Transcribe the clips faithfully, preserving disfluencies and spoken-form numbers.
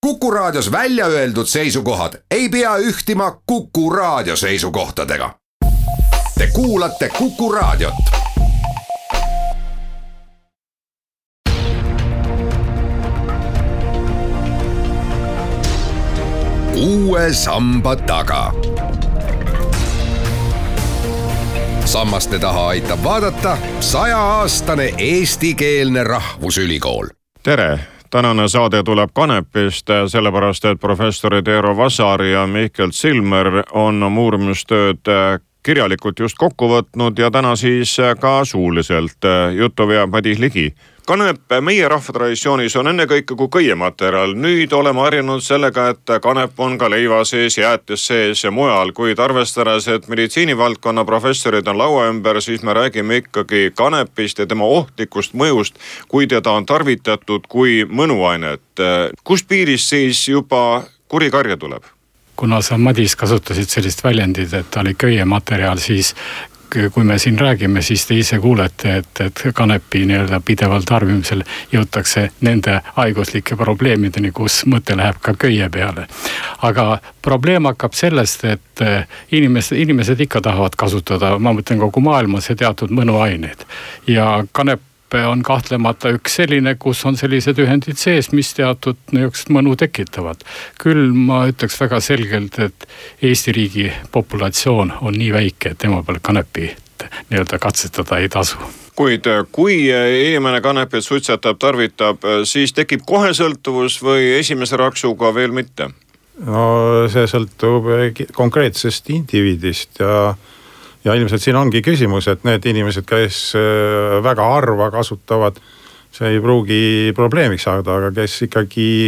Kuku Raadios välja öeldud seisukohad ei pea ühtima Kuku Raadio seisukohtadega. Te kuulate Kuku Raadiot. Uue samba taga. Sammaste taha aitab vaadata sajaaastane eestikeelne rahvusülikool. Tere! Tänane saade tuleb Kanepist, sellepärast et professorid Eero Vasar ja Mihkel Silmer on oma uurimustööd kirjalikult just kokku võtnud ja täna siis ka suuliselt. Juttu veab Madis Ligi. Kanep meie rahvatradisioonis on ennekõike kui köiematerjal. Nüüd oleme harjunud sellega, et kanep on ka leiva sees, jäätis sees ja mujal, kuid arvestades, et meditsiinivaldkonna professorid on laua ümber, siis me räägime ikkagi kanepist ja tema ohtlikust mõjust, kui teda on tarvitatud kui mõnuainet. Kust piirist siis juba kuri karja tuleb? Kuna sa, Madis, kasutasid sellist väljendit, et ta oli köiematerjal, siis kui me siin räägime, siis te ise kuulete, et, et kanepi nii-öelda pideval tarbimisel jõutakse nende haiguslike probleemideni, kus mõte läheb ka köie peale. Aga probleem hakkab sellest, et inimesed, inimesed ikka tahavad kasutada, ma mõtlen kogu maailmas ja teatud mõnuaineid. Ja kanep on kahtlemata üks selline, kus on sellised ühendid sees, mis teatud niisugust mõnu tekitavad. Küll ma ütleks väga selgelt, et Eesti riigi populatsioon on nii väike, et tema peal kanepi nii-öelda katsetada ei tasu. Kuid kui inimene kanepit suitsetab, tarvitab, siis tekib kohe sõltuvus või esimese raksuga veel mitte? No see sõltub konkreetsest indiviidist ja Ja ilmselt siin ongi küsimus, et need inimesed, kes väga harva kasutavad, see ei pruugi probleemiks saada, aga kes ikkagi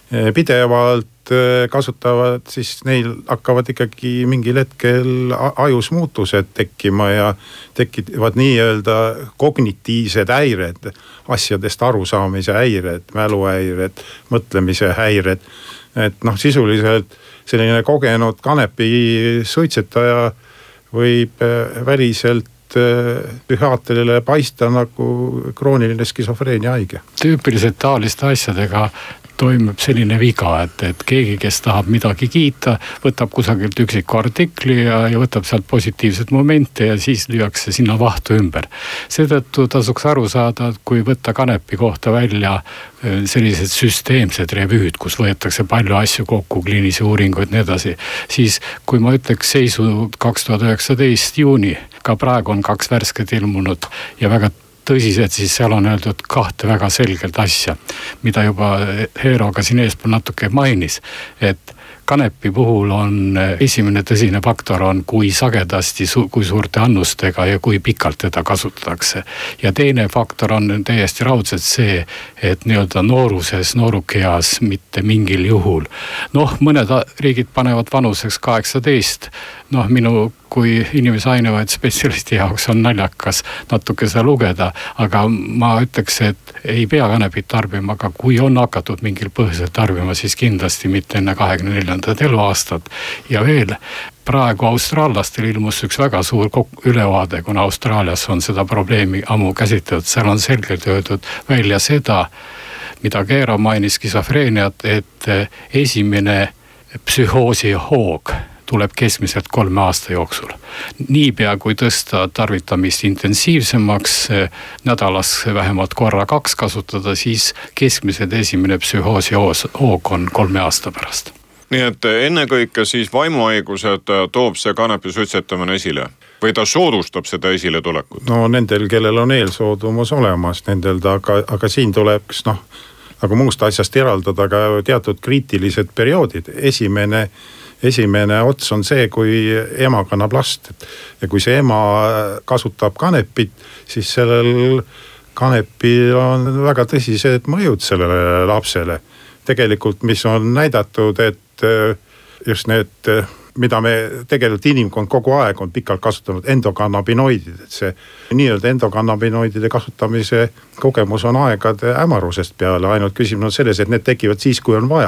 pidevalt kasutavad, siis neil hakkavad ikkagi mingil hetkel ajus muutused tekkima ja tekivad nii-öelda kognitiivsed häired, asjadest arusaamise häired, mäluhäired, mõtlemise häired. Et noh, sisuliselt selline kogenud kanepi suitsetaja võib väliselt psühhiaatrile paista nagu krooniline skisofreenia haige. Tüüpiliselt taoliste asjadega toimub selline viga, et, et keegi, kes tahab midagi kiita, võtab kusagilt üksiku artikli ja, ja võtab sealt positiivset momente ja siis lüüakse sinna vahtu ümber. Seetõttu tasuks aru saada, et kui võtta kanepi kohta välja sellised süsteemsed revüüd, kus võetakse palju asju kokku, kliinilisi uuringuid ja nii edasi, siis kui ma ütleks seisu kaks tuhat üheksateist juuni, ka praegu on kaks värsket ilmunud ja väga tõsiselt, siis seal on öeldud kahte väga selgelt asja, mida juba Eero ka siin eespool natuke mainis, et kanepi puhul on esimene tõsine faktor on, kui sagedasti, kui suurte annustega ja kui pikalt teda kasutatakse. Ja teine faktor on täiesti raudselt see, et nii-öelda nooruses, noorukeas mitte mingil juhul. Noh, mõned riigid panevad vanuseks kaheksateist. Noh, minu kui inimese ainevaid spetsialisti jaoks on naljakas natuke seda lugeda, aga ma ütleks, et ei pea kanepit tarbima, aga kui on hakatud mingil põhjusel tarbima, siis kindlasti mitte enne kahekümne neljandat eluaastat. Ja veel, praegu austraallastel ilmus üks väga suur ülevaade, kuna Austraalias on seda probleemi ammu käsitletud, seal on selgelt öeldud välja seda, mida Eero mainis skisofreeniat, et esimene psühhoosi hoog tuleb keskmiselt kolme aasta jooksul. Niipea kui tõsta tarvitamist intensiivsemaks, nädalas vähemalt korra kaks kasutada, siis keskmiselt esimene psühhoosi hoog on kolme aasta pärast. Nii et ennekõike siis vaimuhaigused toob see kanepi suitsetamine esile? Või ta soodustab seda esile tulekut? No nendel, kellel on eelsoodumus olemas, nendel ta, aga, aga siin tuleks noh, nagu muust asjast eraldada ka teatud kriitilised perioodid. Esimene Esimene ots on see, kui ema kannab last. Ja kui see ema kasutab kanepit, siis sellel kanepil on väga tõsised mõjud sellele lapsele. Tegelikult, mis on näidatud, et just need, mida me tegelikult inimkond kogu aeg on pikalt kasutanud, endokannabinoidid. Et see nii-öelda endokannabinoidide kasutamise kogemus on aegade ämarusest peale. Ainult küsimus on selles, et need tekivad siis, kui on vaja.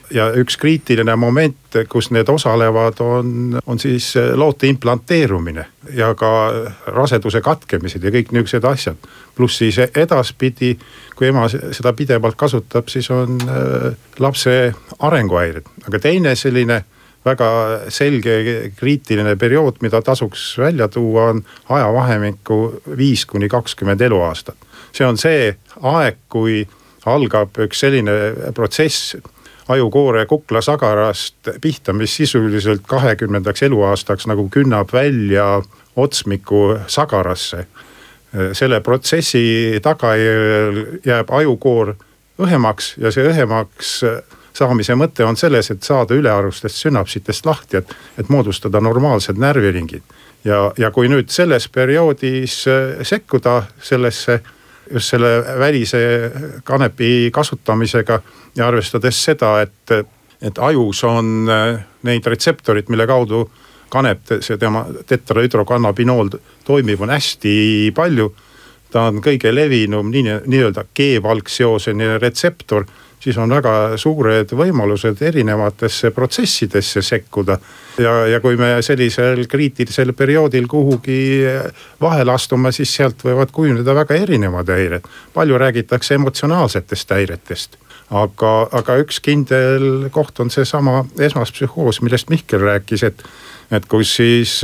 ja üks kriitiline moment, kus need osalevad, on, on siis loote implanteerumine ja ka raseduse katkemised ja kõik niisugused asjad. Pluss siis edaspidi, kui ema seda pidevalt kasutab, siis on lapse arenguhäired. Aga teine selline väga selge kriitiline periood, mida tasuks välja tuua, on ajavahemikku viis kuni kakskümmend eluaastat. See on see aeg, kui algab üks selline protsess ajukoore kuklasagarast pihta, mis sisuliselt kahekümnendaks eluaastaks nagu künnab välja otsmiku sagarasse. Selle protsessi tagajärjel jääb ajukoor õhemaks ja see õhemaks saamise mõte on selles, et saada ülearustest sünapsitest lahti, et, et moodustada normaalsed närviringid. Ja, ja kui nüüd selles perioodis sekkuda sellesse, just selle välise kanepi kasutamisega ja arvestades seda, et, et ajus on neid retseptorid, mille kaudu kanep, see tema tetrahüdrokannabinool toimib, on hästi palju. Ta on kõige levinum nii, nii-öelda G-valksjooseni retseptor, siis on väga suured võimalused erinevatesse protsessidesse sekkuda. Ja, ja kui me sellisel kriitilisel perioodil kuhugi vahel astume, siis sealt võivad kujuneda väga erinevad häired. Palju räägitakse emotsionaalsetest häiretest, aga, aga üks kindel koht on see sama esmaspsühhoos, millest Mihkel rääkis, et, et kus siis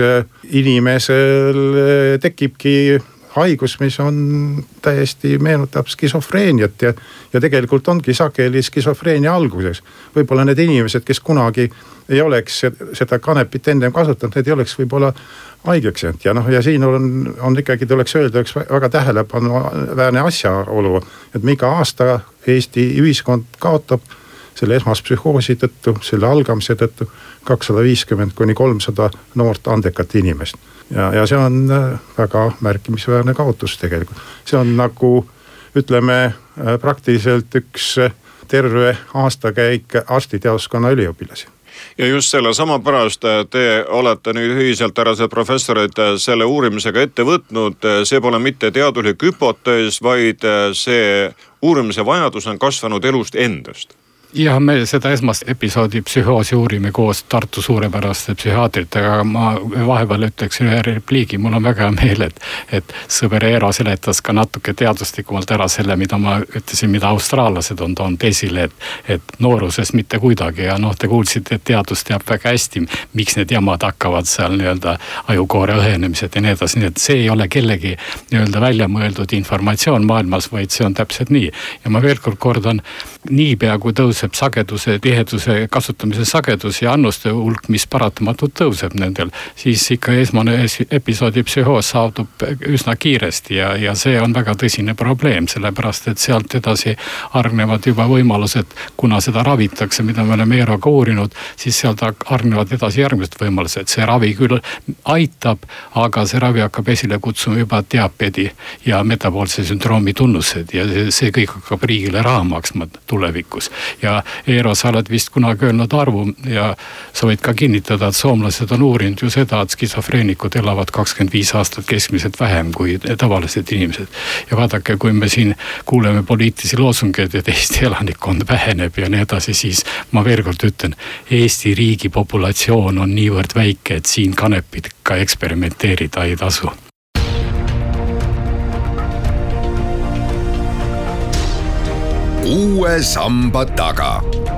inimesel tekibki haigus, mis on täiesti meenutab skisofreeniat ja, ja tegelikult ongi sageli skisofreenia alguses. Võib-olla need inimesed, kes kunagi ei oleks seda kanepit ennem kasutanud, need ei oleks võib-olla haigeks jäänud. Ja, no, ja siin on, on ikkagi, tuleks öelda üks väga tähelepanuväärne asjaolu, et me iga aasta Eesti ühiskond kaotab selle esmaspsühhoosi tõttu, selle algamise tõttu kakssada viiskümmend kuni kolmsada noort andekat inimest. Ja, ja see on väga märkimisväärne kaotus tegelikult. See on nagu, ütleme, praktiliselt üks terve aastakäik arstiteaduskonna üliõpilasi. Ja just selle sama pärast te olete nüüd ühiselt härrased professorid selle uurimisega ette võtnud. See pole mitte teaduslik hüpotees, vaid see uurimise vajadus on kasvanud elust endast. Ja me seda esmast episoodi psühhoosi uurime koos Tartu suurepäraste psühhiaatritega, aga ma vahepeal ütleks ühe repliigi, mul on väga meel, et, et sõber Eero seletas ka natuke teaduslikumalt ära selle, mida ma ütlesin, mida austraallased on toonud esile, et, et nooruses mitte kuidagi ja noh, te kuulsite, et teadus teab väga hästi, miks need jamad hakkavad seal nii-öelda ajukoore õhenemised ja nii edasi, nii et see ei ole kellegi nii-öelda välja mõeldud informatsioon maailmas, vaid see on täpselt nii. Ja ma veel kord kordan, niipea kui tõuseb sageduse, tiheduse kasutamise sagedus ja annuste hulk, mis paratamatult tõuseb nendel, siis ikka esmane episoodi psühhoos saadub üsna kiiresti ja, ja see on väga tõsine probleem, sellepärast et sealt edasi argnevad juba võimalused, kuna seda ravitakse, mida me oleme Eeroga uurinud, siis sealt argnevad edasi järgmised võimalused. See ravi küll aitab, aga see ravi hakkab esile kutsuma juba diabeedi ja metaboolse sündroomi tunnused ja see kõik hakkab riigile raha maksma tulevikus. Ja Eero, sa oled vist kunagi öelnud arvu ja sa võid ka kinnitada, et soomlased on uurinud ju seda, et skisofreenikud elavad kakskümmend viis aastat keskmiselt vähem kui tavalised inimesed. Ja vaadake, kui me siin kuuleme poliitilisi loosungeid, et Eesti elanikkond väheneb ja nii edasi, siis ma veel kord ütlen, Eesti riigi populatsioon on niivõrd väike, et siin kanepid ka eksperimenteerida ei tasu. Uue samba taga.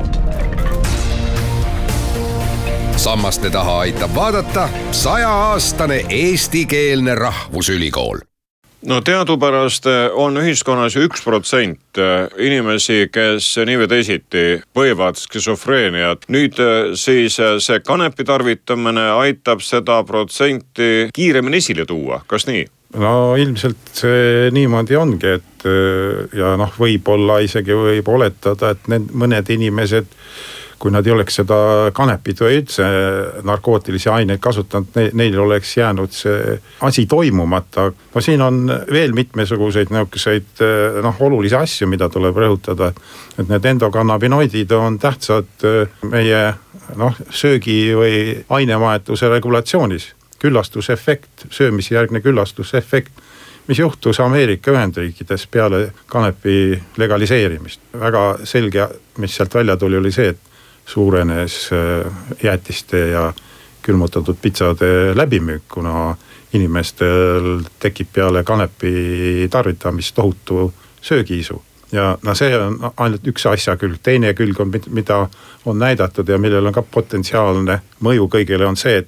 Sammaste taha aitab vaadata sajaaastane eestikeelne rahvusülikool. No teadupärast on ühiskonnas üks protsent inimesi, kes nii või teisiti põevad skisofreeniat. Nüüd siis see kanepi tarvitamine aitab seda protsenti kiiremini esile tuua, kas nii? No ilmselt see niimoodi ongi, et ja noh, võib-olla isegi võib oletada, et need mõned inimesed, kui nad ei oleks seda kanepit või üldse narkootilisi aineid kasutanud, neil oleks jäänud see asi toimumata. No siin on veel mitmesuguseid nõukuseid noh, olulisi asju, mida tuleb rõhutada. Et need endokannabinoidid on tähtsad meie noh, söögi või ainemaetuse regulatsioonis. Küllastusefekt, söömisjärgne küllastusefekt, mis juhtus Ameerika Ühendriikides peale kanepi legaliseerimist. Väga selge, mis sealt välja tuli, oli see, et suurenes jäätiste ja külmutatud pitsade läbimüük, kuna inimestel tekib peale kanepi tarvitamist tohutu söögiisu. Ja no see on ainult üks asja külg. Teine külg on, mida on näidatud ja millel on ka potentsiaalne mõju kõigile, on see,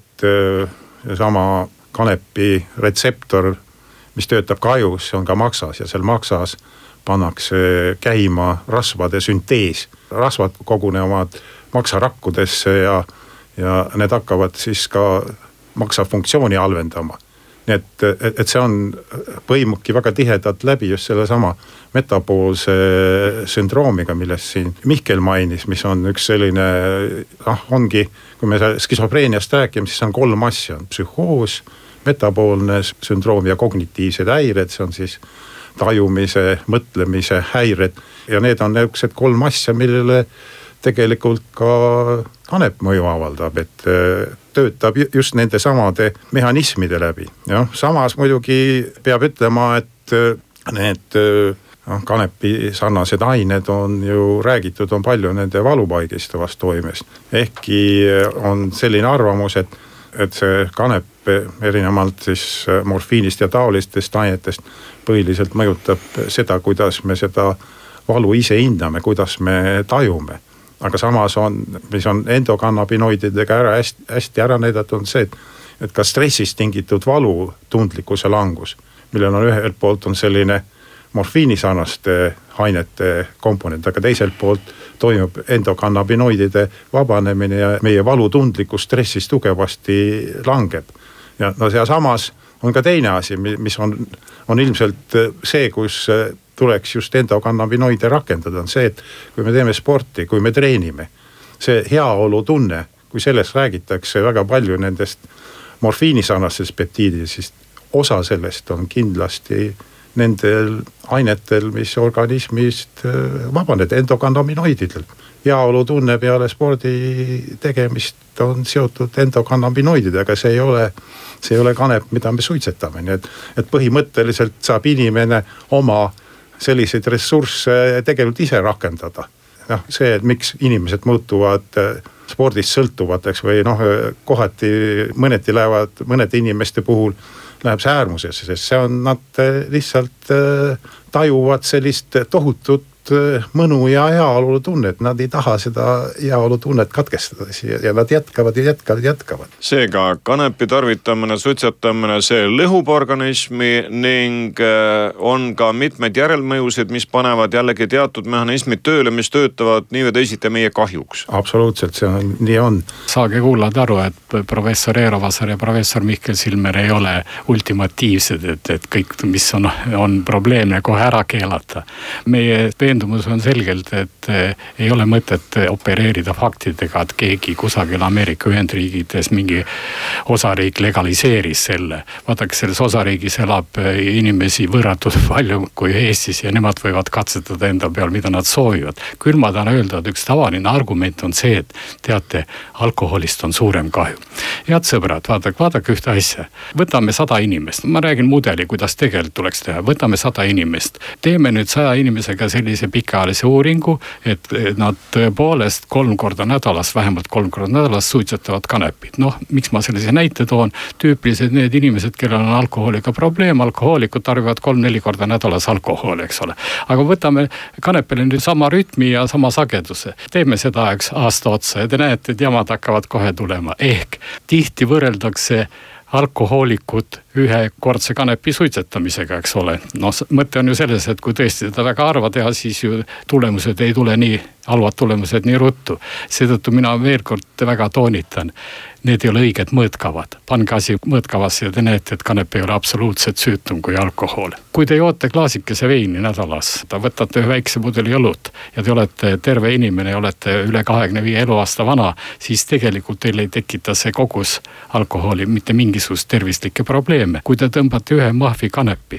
et sama kanepi retseptor, mis töötab kajus, on ka maksas ja seal maksas pannakse käima rasvade süntees. Rasvad kogunevad maksarakkudesse ja, ja need hakkavad siis ka maksa funktsiooni halvendama. Nii et, et, et see on, põimubki väga tihedalt läbi just selle sama metaboolse sündroomiga, millest siin Mihkel mainis, mis on üks selline, ah, ongi, kui me skisofreeniast räägime, siis on kolm asja, on psühhoos, metaboolne sündroom ja kognitiivsed häired, see on siis tajumise, mõtlemise häired ja need on niisugused kolm asja, millele tegelikult ka kanep mõju avaldab, et töötab just nende samade mehhanismide läbi. Ja samas muidugi peab ütlema, et need no, kanepi sarnased ained on ju räägitud, on palju nende valupaigistavast toimest. Ehkki on selline arvamus, et, et see kanep erinevalt siis morfiinist ja taolistest ainetest põhiliselt mõjutab seda, kuidas me seda valu ise hindame, kuidas me tajume. Aga samas on, mis on endokannabinoididega ära, hästi, hästi ära näidatud, on see, et, et ka stressist tingitud valu tundlikkuse langus, millel on ühelt poolt on selline morfiinisarnaste ainete komponent, aga teiselt poolt toimub endokannabinoidide vabanemine ja meie valutundlikkus stressist tugevasti langeb. Ja no see samas on ka teine asi, mis on, on ilmselt see, kus tuleks just endokannabinoide rakendada, on see, et kui me teeme sporti, kui me treenime, see heaolu tunne, kui sellest räägitakse väga palju nendest morfiinisarnastest peptiididest, siis osa sellest on kindlasti nendel ainetel, mis organismist vabaned, endokannabinoididel. Heaolu tunne peale spordi tegemist on seotud endokannabinoididega, aga see ei ole, see ei ole kanep, mida me suitsetame. Nii et, et põhimõtteliselt saab inimene oma selliseid ressursse tegelikult ise rakendada. No, see, et miks inimesed muutuvad spordist sõltuvateks või noh, kohati mõneti lähevad, mõnede inimeste puhul läheb see äärmusesse, sest see on, nad lihtsalt tajuvad sellist tohutut mõnu ja heaolu tunnet, nad ei taha seda heaolu tunnet katkestada ja nad jätkavad ja jätkavad ja jätkavad. Seega kanepi tarvitamine, suitsetamine, see lõhub organismi ning on ka mitmed järelmõjusid, mis panevad jällegi teatud mehhanismid tööle, mis töötavad nii või teisiti meie kahjuks. Absoluutselt, see on, nii on. Saage kuulad aru, et professor Eero Vasar ja professor Mihkel Silmer ei ole ultimatiivsed, et, et kõik, mis on, on probleemne, kohe ära keelata. Meie veendumus on selgelt, et ei ole mõtet opereerida faktidega, et keegi kusagil Ameerika Ühendriigides mingi osariik legaliseeris selle. Vaadake, selles osariigis elab inimesi võrratult palju kui Eestis ja nemad võivad katsetada enda peal, mida nad soovivad. Küll ma tahan öelda, et üks tavaline argument on see, et teate, alkoholist on suurem kahju. Head sõbrad, vaadake, vaadake ühte asja. Võtame sada inimest, ma räägin mudeli, kuidas tegelikult tuleks teha. Võtame sada inimest, teeme nüüd saja inimesega sellise pikaajalise uuringu, et nad tõepoolest kolm korda nädalas, vähemalt kolm korda nädalas suitsetavad kanepit. Noh, miks ma sellise näite toon? Tüüpiliselt need inimesed, kellel on alkohooliga probleem, alkohoolikud tarvivad kolm-neli korda nädalas alkohooli, eks ole. Aga võtame kanepile nüüd sama rütmi ja sama sageduse. Teeme seda üks aasta otsa ja te näete, et jamad hakkavad kohe tulema. Ehk tihti võrreldakse alkohoolikut ühekordse kanepi suitsetamisega, eks ole. No mõte on ju selles, et kui tõesti seda väga harva teha, siis ju tulemused ei tule nii, halvad tulemused nii ruttu. Seetõttu mina veel kord väga toonitan, need ei ole õiged mõõtkavad. Pange asi mõõtkavasse ja te näete, et kanep ei ole absoluutselt süütum kui alkohol. Kui te joote klaasikese veini nädalas, võtate ühe väikse pudeli õlut ja te olete terve inimene ja olete üle kahekümne viie eluaasta vana, siis tegelikult teil ei tekita see kogus alkoholi mitte mingisugust tervislikke probleeme. Kui te tõmbate ühe mahvi kanepi,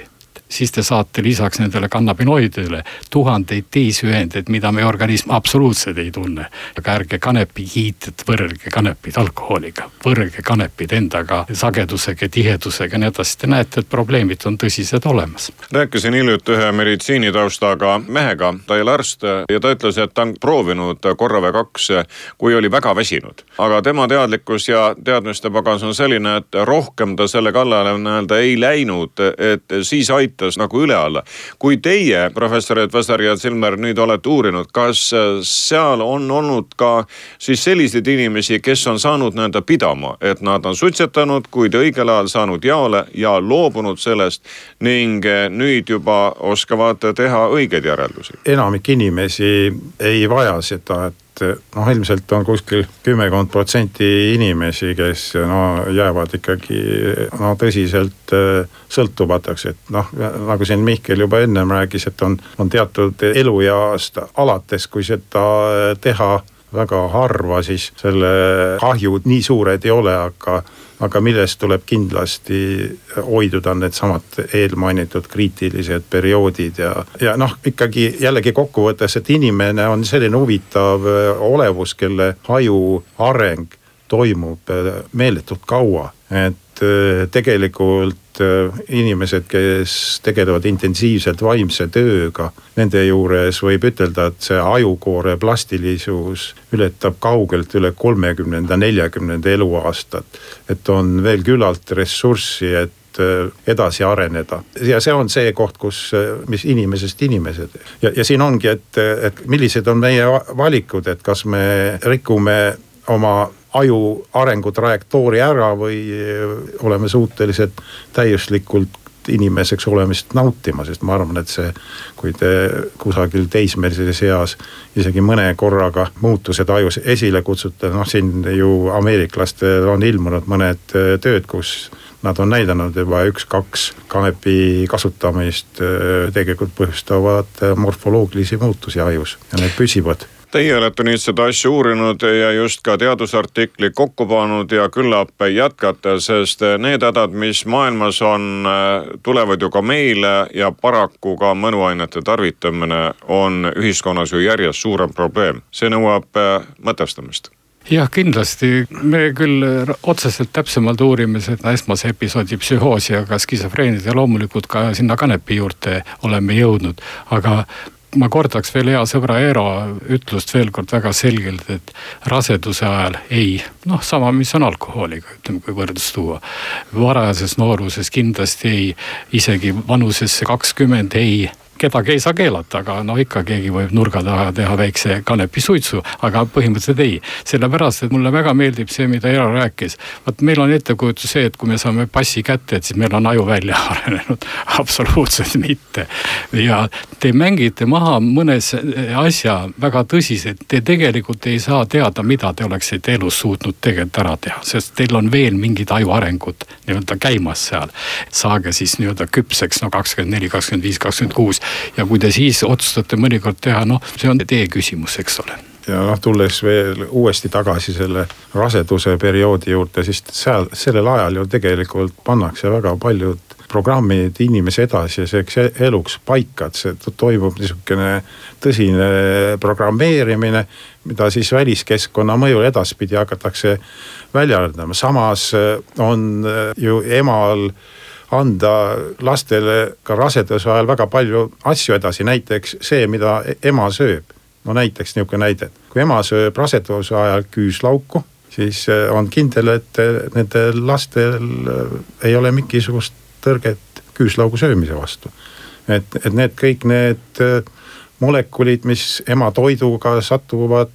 siis te saate lisaks nendele kannabinoididele tuhandeid teisi ühendeid, mida meie organism absoluutselt ei tunne. Aga ärge kanepi kiited, võrrelge kanepid alkoholiga, võrrelge kanepid endaga sagedusega, tihedusega, nii edasi. Te näete, et probleemid on tõsised olemas. Rääkisin hiljuti ühe meditsiinitaustaga mehega, ta ei ole arst ja ta ütles, et ta on proovinud korra või kaks, kui oli väga väsinud. Aga tema teadlikkus ja teadmiste pagas on selline, et rohkem ta selle kallale näelda ei läinud, et siis aitas nagu üle alla. Kui teie, professorid Vasar ja Silmer, nüüd olete uurinud, kas seal on olnud ka siis selliseid inimesi, kes on saanud näelda pidama, et nad on suitsetanud, kuid õigel ajal saanud jaole ja loobunud sellest ning nüüd juba oskavad teha õigeid järeldusi? Enamik inimesi ei vaja seda, et noh, ilmselt on kuskil kümmekond protsenti inimesi, kes no, jäävad ikkagi no, tõsiselt sõltuvataks, et noh, nagu siin Mihkel juba ennem rääkis, et on, on teatud elujaast alates, kui seda teha väga harva, siis selle kahjud nii suured ei ole, aga aga millest tuleb kindlasti hoiduda need samad eelmainitud kriitilised perioodid ja, ja noh, ikkagi jällegi kokkuvõttes, et inimene on selline huvitav olevus, kelle haju areng toimub meeletult kaua, et tegelikult inimesed, kes tegelevad intensiivselt vaimse tööga, nende juures võib ütelda, et see ajukoore plastilisus ületab kaugelt üle kolmekümnenda, neljakümnenda eluaastat. Et on veel küllalt ressurssi, et edasi areneda. Ja see on see koht, kus, mis inimesest inimesed. Ja, ja siin ongi, et, et millised on meie valikud, et kas me rikume oma aju arengutrajektoori ära või oleme suutelised täiuslikult inimeseks olemist nautima, sest ma arvan, et see, kui te kusagil teismelises eas isegi mõne korraga muutused ajus esile kutsute, noh siin ju ameeriklastel on ilmunud mõned tööd, kus nad on näidanud juba üks-kaks kanepi kasutamist tegelikult põhjustavad morfoloogilisi muutusi ajus ja need püsivad. Teie olete nüüd seda asja uurinud ja just ka teadusartikli kokku pannud ja küllap jätkata, sest need hädad, mis maailmas on, tulevad ju ka meile ja paraku ka mõnuainete tarvitamine on ühiskonnas ju järjest suurem probleem. See nõuab mõtestamist. Jah, kindlasti. Me küll otseselt täpsemalt uurime seda esmase episoodi psühhoosi, aga skisofreenid ja loomulikult ka sinna kanepi juurde oleme jõudnud, aga ma kordaks veel hea sõbra Eero ütlust veel kord väga selgelt, et raseduse ajal ei, noh sama, mis on alkohooliga, ütleme, kui võrdlus tuua. Varajases nooruses kindlasti ei, isegi vanusesse kakskümmend ei, kedagi ei saa keelata, aga no ikka keegi võib nurga taha teha väikse kanepi suitsu, aga põhimõtteliselt ei. Sellepärast, et mulle väga meeldib see, mida Eero rääkis. Vaat meil on ettekujutus see, et kui me saame passi kätte, et siis meil on aju välja arenenud. Absoluutselt mitte. Ja te mängite maha mõnes asja väga tõsiselt. Te tegelikult ei saa teada, mida te oleksite elus suutnud tegelikult ära teha, sest teil on veel mingid aju arengud nii-öelda käimas seal. Saage siis nii-öelda küpseks, no kakskümmend neli, kakskümmend viis, kakskümmend kuus. Ja kui te siis otsustate mõnikord teha, noh, see on teie küsimus, eks ole. Ja noh, tulles veel uuesti tagasi selle raseduse perioodi juurde, siis seal, sellel ajal ju tegelikult pannakse väga paljud programmid inimese edasi ja selleks eluks paika, et see toimub niisugune tõsine programmeerimine, mida siis väliskeskkonna mõjul edaspidi hakatakse välja arendama. Samas on ju emal anda lastele ka raseduse ajal väga palju asju edasi, näiteks see, mida ema sööb. No näiteks niisugune näide, kui ema sööb raseduse ajal küüslauku, siis on kindel, et nendel lastel ei ole mingisugust tõrget küüslaugu söömise vastu. Et, et need kõik need molekulid, mis ema toiduga satuvad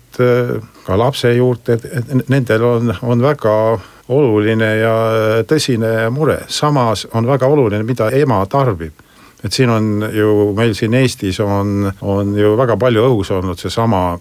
ka lapse juurde, et nendel on, on väga oluline ja tõsine mure. Samas on väga oluline, mida ema tarbib. Et siin on ju, meil siin Eestis on, on ju väga palju õhus olnud see sama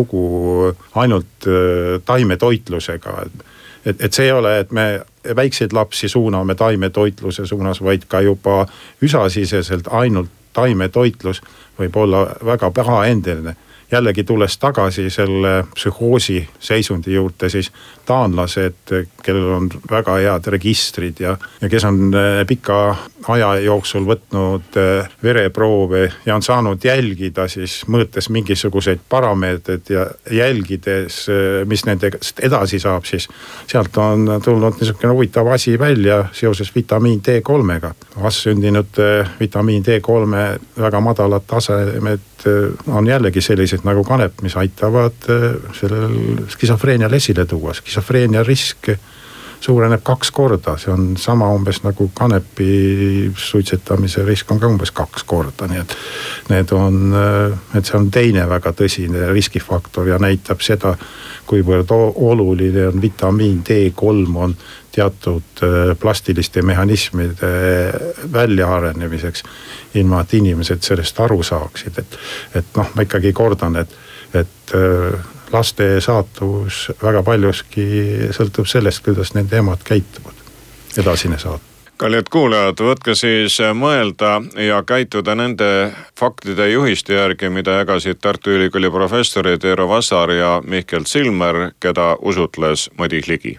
lugu ainult taimetoitlusega. Et, et see ei ole, et me väikseid lapsi suuname taimetoitluse suunas, vaid ka juba üsasiseselt ainult taimetoitlus võib olla väga pahaendeline. jällegi tulles tagasi selle psühhoosi seisundi juurde, siis taanlased, kellel on väga head registrid ja, ja kes on pika aja jooksul võtnud vereproove ja on saanud jälgida siis mõõtes mingisuguseid parameetreid ja jälgides, mis nendest edasi saab, siis sealt on tulnud niisugune huvitav asi välja seoses vitamiin D kolmega. Vastsündinud vitamiin D kolme väga madalad tasemed on jällegi sellised nagu kanep, mis aitavad sellel skisofreenial esile tuua. Skisofreenia risk suureneb kaks korda, see on sama umbes nagu kanepi suitsetamise risk on ka umbes kaks korda, nii et need on, et see on teine väga tõsine riskifaktor ja näitab seda, kuivõrd oluline on vitamiin D kolm on teatud plastiliste mehhanismide väljaarenemiseks, ilma et inimesed sellest aru saaksid, et, et noh, ma ikkagi kordan, et, et laste saatus väga paljuski sõltub sellest, kuidas nende emad käituvad, edasine saat. Kallid kuulajad, võtke siis mõelda ja käituda nende faktide juhiste järgi, mida jagasid Tartu Ülikooli professorid Eero Vasar ja Mihkel Silmer, keda usutles Madis Ligi.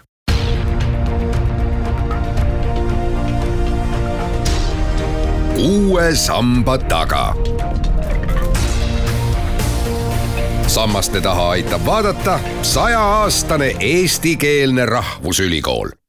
Uue samba taga. Sammaste taha aitab vaadata sajaaastane eestikeelne rahvusülikool.